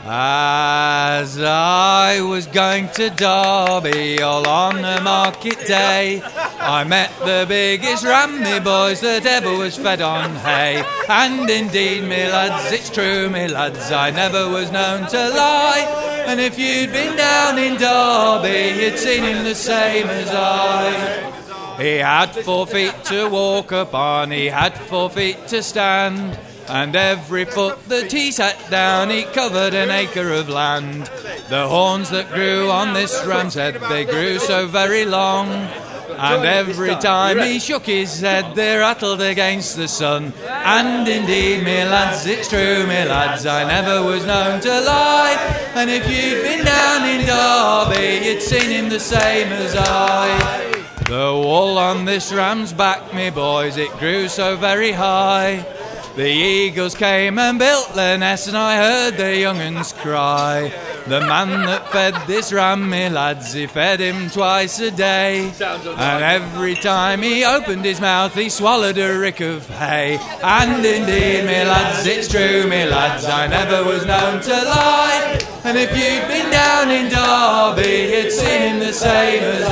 As I was going to Derby all on a market day, I met the biggest ram, me boys, that ever was fed on hay. And indeed, me lads, it's true, me lads, I never was known to lie. And if you'd been down in Derby, you'd seen him the same as I. He had 4 feet to walk upon, he had 4 feet to stand, and every foot that he sat down, he covered an acre of land. The horns that grew on this ram's head, they grew so very long, and every time he shook his head, they rattled against the sun. And indeed, me lads, it's true, me lads, I never was known to lie. And if you'd been down in Derby, you'd seen him the same as I. The wool on this ram's back, me boys, it grew so very high. The eagles came and built their nest, and I heard the young uns cry. The man that fed this ram, me lads, he fed him twice a day, and every time he opened his mouth, he swallowed a rick of hay. And indeed, me lads, it's true, me lads, I never was known to lie. And if you'd been down in Derby, you'd seen him the same as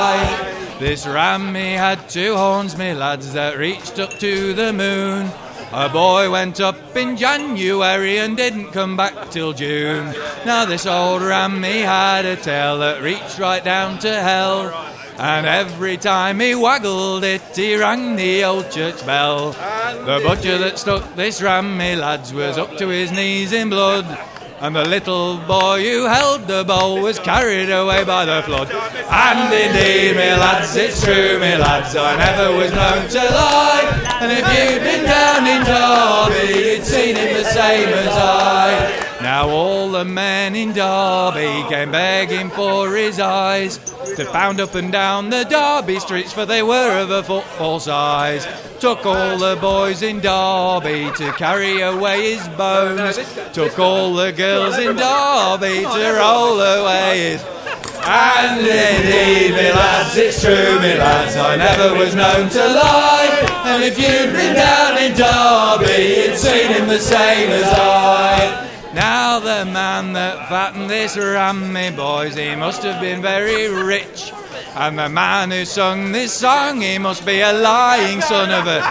I. This ram, he had 2 horns, me lads, that reached up to the moon. A boy went up in January and didn't come back till June. Now this old ram, he had a tail that reached right down to hell, and every time he waggled it, he rang the old church bell. The butcher that stuck this ram, me lads, was up to his knees in blood, and the little boy who held the bowl was carried away by the flood. And indeed, me lads, it's true, me lads, I never was known to lie. And if you'd been down in Derby, you'd seen him the same as I. Now all the men in Derby came begging for his eyes, to pound up and down the Derby streets, for they were of a football size. Took all the boys in Derby to carry away his bones, took all the girls in Derby to roll away his. And indeed, me lads, it's true, me lads, I never was known to lie. And if you'd been down in Derby, you'd seen him the same as I. Now the man that fattened this ram, me boys, he must have been very rich. And the man who sung this song, he must be a lying son of a...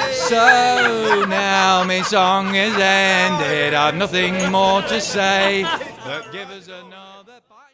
So now me song is ended, I've nothing more to say, but give us a...